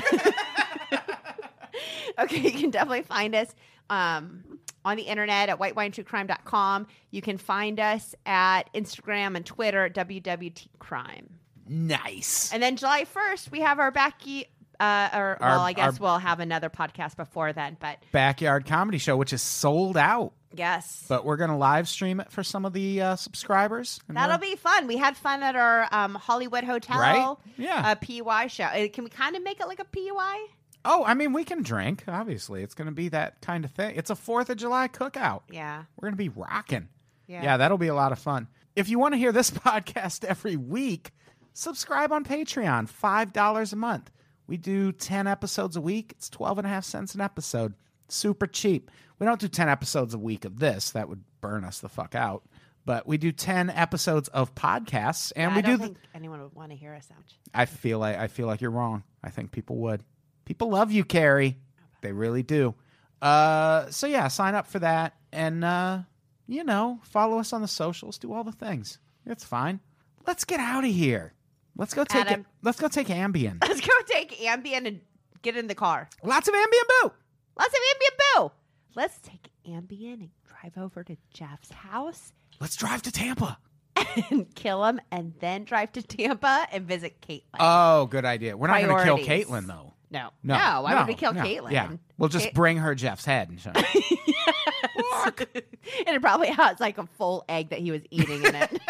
Okay, you can definitely find us um, on the internet at white wine true crime dot com. You can find us at Instagram and Twitter at W W T Crime. Nice. And then July first, we have our backy, uh, or, Our- well, I guess our- we'll have another podcast before then, but Backyard Comedy Show, which is sold out. yes. But we're going to live stream it for some of the uh, subscribers. And That'll we're- be fun. We had fun at our um, Hollywood Hotel Right? Yeah. uh, P Y show. Uh, Can we kind of make it like a P Y? Oh, I mean, we can drink, obviously. It's going to be that kind of thing. It's a fourth of July cookout. Yeah. We're going to be rocking. Yeah. Yeah, that'll be a lot of fun. If you want to hear this podcast every week, subscribe on Patreon, five dollars a month. We do ten episodes a week. It's twelve and a half cents an episode. Super cheap. We don't do ten episodes a week of this. That would burn us the fuck out. But we do ten episodes of podcasts, and I we don't do the think anyone would want to hear us out. I feel like I feel like you're wrong. I think people would. People love you, Carrie. They really do. Uh, so yeah, sign up for that, and uh, you know, follow us on the socials. Do all the things. It's fine. Let's get out of here. Let's go take Adam. it. Let's go take Ambien. Let's go take Ambien and get in the car. Lots of Ambien, boo. Let's have Ambien boo. Let's take Ambien and drive over to Jeff's house Let's drive to Tampa. and kill him, and then drive to Tampa and visit Caitlin. Oh, good idea. We're not going to kill Priorities. Caitlin though. no, No, no, why would we no, kill no. Caitlin? Yeah, we'll just Ca- bring her Jeff's head and show. and it probably has like a full egg that he was eating in it.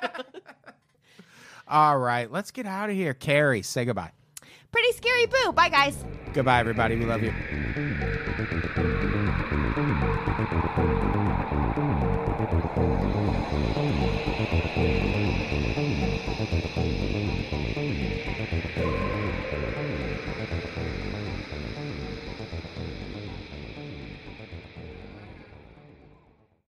All right, let's get out of here. Carrie, say goodbye. Pretty scary boo. Bye, guys. Goodbye, everybody. We love you. Thank you.